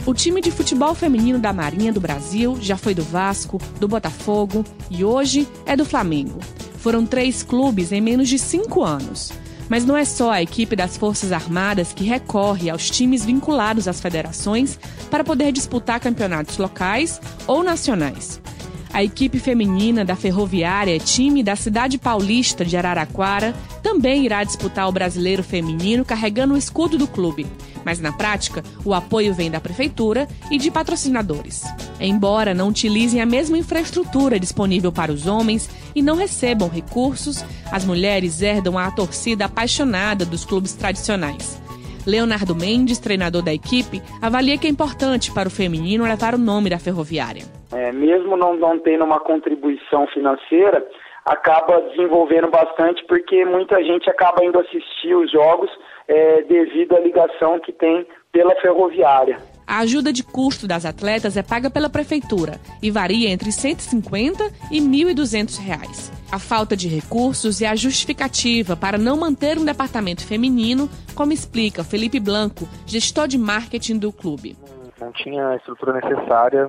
O time de futebol feminino da Marinha do Brasil já foi do Vasco, do Botafogo e hoje é do Flamengo. Foram 3 clubes em menos de 5 anos. Mas não é só a equipe das Forças Armadas que recorre aos times vinculados às federações para poder disputar campeonatos locais ou nacionais. A equipe feminina da Ferroviária, time da cidade paulista de Araraquara, também irá disputar o Brasileiro Feminino carregando o escudo do clube. Mas, na prática, o apoio vem da prefeitura e de patrocinadores. Embora não utilizem a mesma infraestrutura disponível para os homens e não recebam recursos, as mulheres herdam a torcida apaixonada dos clubes tradicionais. Leonardo Mendes, treinador da equipe, avalia que é importante para o feminino levar o nome da Ferroviária. Mesmo não tendo uma contribuição financeira, acaba desenvolvendo bastante porque muita gente acaba indo assistir os jogos devido à ligação que tem pela Ferroviária. A ajuda de custo das atletas é paga pela prefeitura e varia entre R$ 150 e R$ 1.200. A falta de recursos é a justificativa para não manter um departamento feminino, como explica Felipe Blanco, gestor de marketing do clube. Não tinha a estrutura necessária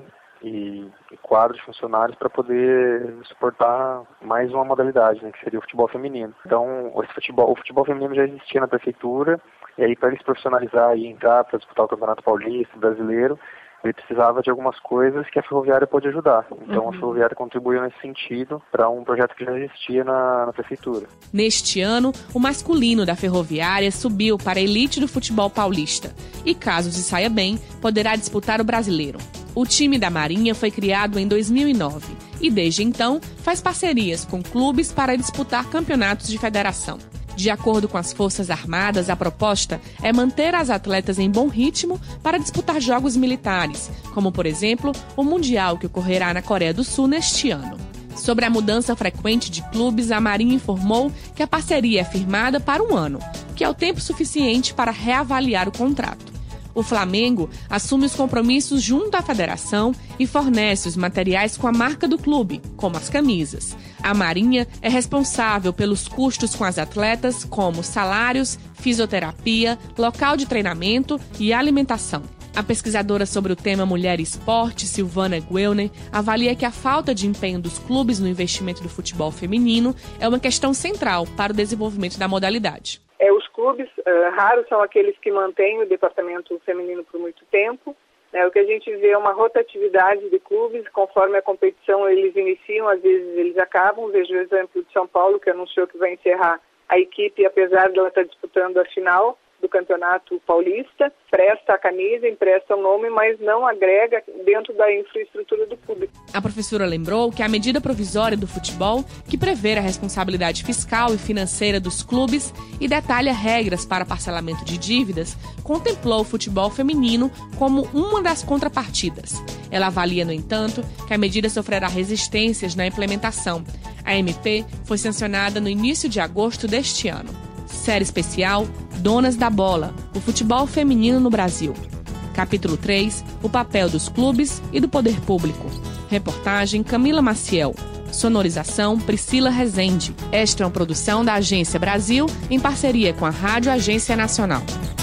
e quadro de funcionários para poder suportar mais uma modalidade, que seria o futebol feminino. Então, o futebol feminino já existia na prefeitura, e aí para eles profissionalizar e entrar para disputar o Campeonato Paulista, Brasileiro, ele precisava de algumas coisas que a Ferroviária pôde ajudar. Então, a Ferroviária contribuiu nesse sentido para um projeto que já existia na prefeitura. Neste ano, o masculino da Ferroviária subiu para a elite do futebol paulista e, caso se saia bem, poderá disputar o Brasileiro. O time da Marinha foi criado em 2009 e, desde então, faz parcerias com clubes para disputar campeonatos de federação. De acordo com as Forças Armadas, a proposta é manter as atletas em bom ritmo para disputar jogos militares, como, por exemplo, o Mundial que ocorrerá na Coreia do Sul neste ano. Sobre a mudança frequente de clubes, a Marinha informou que a parceria é firmada para 1 ano, que é o tempo suficiente para reavaliar o contrato. O Flamengo assume os compromissos junto à federação e fornece os materiais com a marca do clube, como as camisas. A Marinha é responsável pelos custos com as atletas, como salários, fisioterapia, local de treinamento e alimentação. A pesquisadora sobre o tema Mulher e Esporte, Silvana Guelner, avalia que a falta de empenho dos clubes no investimento do futebol feminino é uma questão central para o desenvolvimento da modalidade. Os clubes raros são aqueles que mantêm o departamento feminino por muito tempo. O que a gente vê é uma rotatividade de clubes, conforme a competição eles iniciam, às vezes eles acabam. Vejo o exemplo de São Paulo, que anunciou que vai encerrar a equipe, apesar de ela estar disputando a final do Campeonato Paulista, presta a camisa, empresta o nome, mas não agrega dentro da infraestrutura do clube. A professora lembrou que a medida provisória do futebol, que prevê a responsabilidade fiscal e financeira dos clubes e detalha regras para parcelamento de dívidas, contemplou o futebol feminino como uma das contrapartidas. Ela avalia, no entanto, que a medida sofrerá resistências na implementação. A MP foi sancionada no início de agosto deste ano. Série especial Donas da Bola, o futebol feminino no Brasil. Capítulo 3, o papel dos clubes e do poder público. Reportagem Camila Maciel. Sonorização Priscila Rezende. Esta é uma produção da Agência Brasil em parceria com a Rádio Agência Nacional.